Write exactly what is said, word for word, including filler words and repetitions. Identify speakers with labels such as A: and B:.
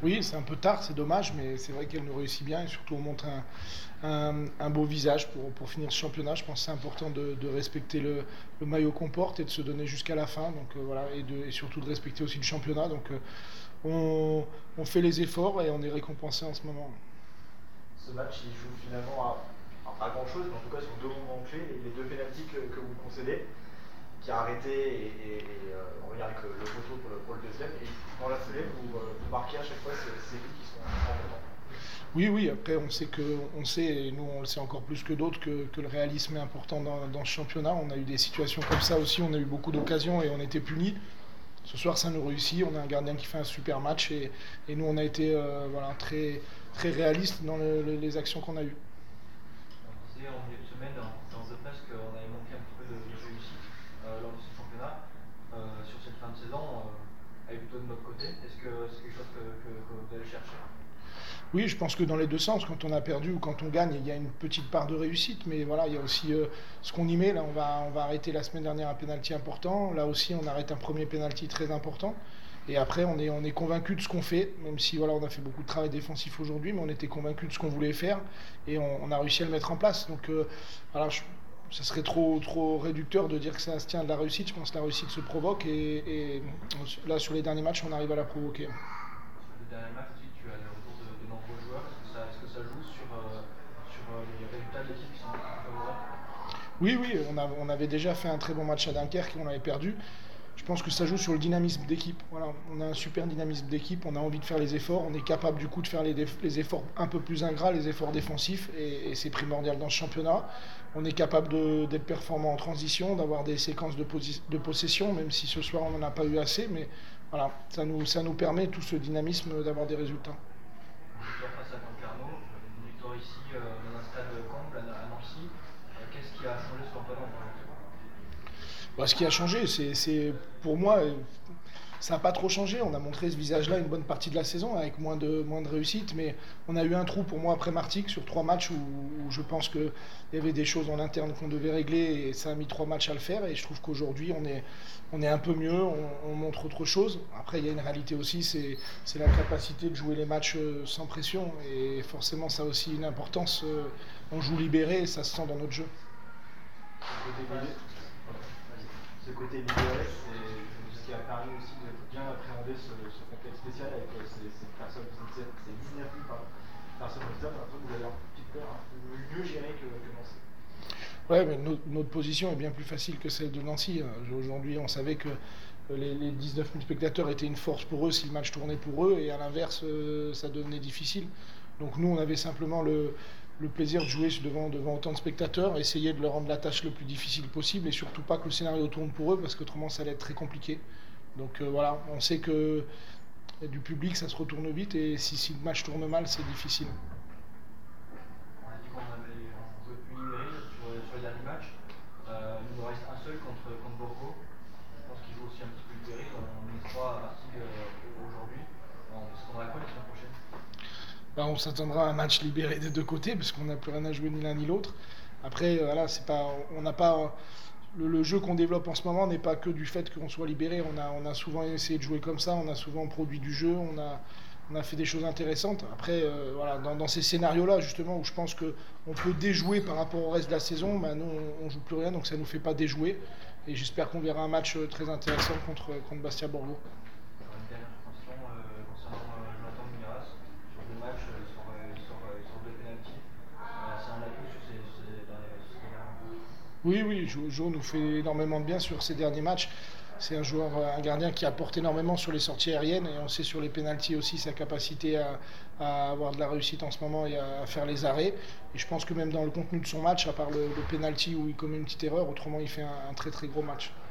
A: Oui, c'est un peu tard, c'est dommage, mais c'est vrai qu'elle nous réussit bien et surtout on montre un, un- un beau visage pour, pour finir ce championnat. Je pense que c'est important de, de respecter le, le maillot qu'on porte et de se donner jusqu'à la fin. Donc euh, voilà, et, de- et surtout de respecter aussi le championnat. Donc euh, on, on fait les efforts et on est récompensé en ce moment.
B: Ce match, il joue finalement à, à pas grand-chose, mais en tout cas sur deux moments clés. Les, les deux pénaltys que, que vous concédez, qui a arrêté et, et, et euh, on va dire avec le, le poteau pour le, pour le deuxième. Et dans la foulée, vous, euh, vous marquez à chaque fois ces, ces buts qui sont importants.
A: Oui, oui, après on sait que on sait, et nous on le sait encore plus que d'autres, que, que le réalisme est important dans, dans ce championnat. On a eu des situations comme ça aussi, on a eu beaucoup d'occasions et on était punis. Ce soir, ça nous réussit. On a un gardien qui fait un super match et, et nous, on a été euh, voilà, très, très réalistes dans le- le- les actions qu'on a eues.
C: On disait en milieu de semaine en conférence de presse qu'on avait manqué un petit peu de, de réussite euh, lors de ce championnat. Euh, sur cette fin de saison, euh, elle est plutôt de notre côté. Est-ce que c'est quelque chose que, que, que vous allez chercher?
A: Oui, je pense que dans les deux sens, quand on a perdu ou quand on gagne, il y a une petite part de réussite. Mais voilà, il y a aussi euh, ce qu'on y met. Là, on va, on va arrêter la semaine dernière un pénalty important. Là aussi, on arrête un premier pénalty très important. Et après, on est, on est convaincu de ce qu'on fait, même si voilà, on a fait beaucoup de travail défensif aujourd'hui, mais on était convaincu de ce qu'on voulait faire et on, on a réussi à le mettre en place. Donc euh, voilà, je- ça serait trop, trop réducteur de dire que ça se tient de la réussite. Je pense que la réussite se provoque et, et là, sur les derniers matchs, on arrive à la provoquer.
C: Sur le dernier match aussi, tu as le retour de, de nombreux joueurs. Est-ce que ça, est-ce que ça joue sur, euh, sur euh, les résultats de l'équipe qui sont plus favorables?
A: Oui, oui, on, a- on avait déjà fait un très bon match à Dunkerque et on l'avait perdu. Je pense que ça joue sur le dynamisme d'équipe. Voilà, on a un super dynamisme d'équipe, on a envie de faire les efforts, on est capable du coup de faire les, déf- les efforts un peu plus ingrats, les efforts défensifs, et, et c'est primordial dans ce championnat. On est capable de- d'être performant en transition, d'avoir des séquences de, posi- de possession, même si ce soir on n'en a pas eu assez, mais voilà, ça nous, ça nous permet tout ce dynamisme d'avoir des résultats.
C: Une victoire face à Concarneau, une victoire ici euh, dans un stade comble à, à Nancy. Euh, Qu'est-ce qui a changé selon toi dans le jeu?
A: Bah, ce qui a changé, c'est c'est- pour moi, euh, ça n'a pas trop changé. On a montré ce visage-là une bonne partie de la saison avec moins de, moins de réussite, mais on a eu un trou pour moi après Martigues sur trois matchs où, où je pense qu'il y avait des choses en interne qu'on devait régler et ça a mis trois matchs à le faire. Et je trouve qu'aujourd'hui, on est, on est un peu mieux, on, on montre autre chose. Après, il y a une réalité aussi, c'est c'est la capacité de jouer les matchs euh, sans pression et forcément, ça a aussi une importance. euh, On joue libéré et ça se sent dans notre jeu.
B: Ce côté libéré, ce côté libéré, c'est ce qui a permis aussi de bien appréhender ce, ce contexte spécial avec euh, ces, ces personnes, ces, ces dix-neuf mille pardon, personnes au stade. Après, vous avez un petit peu un peu mieux géré que, que Nancy.
A: Ouais, mais notre, notre position est bien plus facile que celle de Nancy. Aujourd'hui, on savait que les, les dix-neuf mille spectateurs étaient une force pour eux si le match tournait pour eux, et à l'inverse, euh, ça devenait difficile. Donc nous, on avait simplement le, le plaisir de jouer devant, devant autant de spectateurs, essayer de leur rendre la tâche le plus difficile possible, et surtout pas que le scénario tourne pour eux, parce qu'autrement, ça allait être très compliqué. Donc euh, voilà, on sait que du public, ça se retourne vite, et si, si le match tourne mal, c'est difficile.
C: On a dit qu'on avait on jouait plus libéré sur, sur les derniers matchs. Euh, il nous reste un seul contre, contre Borgo. Je pense qu'il joue aussi un petit peu libéré. On est trois à Martigues euh, aujourd'hui. On s'attendra à quoi la semaine prochaine?
A: Bah, on s'attendra à un match libéré des deux côtés parce qu'on n'a plus rien à jouer ni l'un ni l'autre. Après, euh, voilà, c'est pas, on n'a pas le, le jeu qu'on développe en ce moment n'est pas que du fait qu'on soit libéré. On a, on a souvent essayé de jouer comme ça, on a souvent produit du jeu, on a, on a fait des choses intéressantes. Après, euh, voilà, dans, dans ces scénarios-là, justement, où je pense que on peut déjouer par rapport au reste de la saison, bah, nous, on, on joue plus rien, donc ça nous fait pas déjouer. Et j'espère qu'on verra un match euh, très intéressant contre, contre Bastia Borgo.
C: J'aurais une dernière question euh, concernant euh, Jonathan Miras. Sur deux matchs, euh, sur, euh, sur, euh, sur deux pénaltys. Euh, c'est un atout sur ces, ces, derniers- ces derniers matchs.
A: Oui, oui, Jo, Jo nous fait énormément de bien sur ces derniers matchs. C'est un joueur, euh, un gardien qui apporte énormément sur les sorties aériennes et on sait sur les pénaltys aussi sa capacité à, à avoir de la réussite en ce moment et à faire les arrêts. Et je pense que même dans le contenu de son match, à part le, le pénalty où il commet une petite erreur, autrement il fait un, un très très gros match.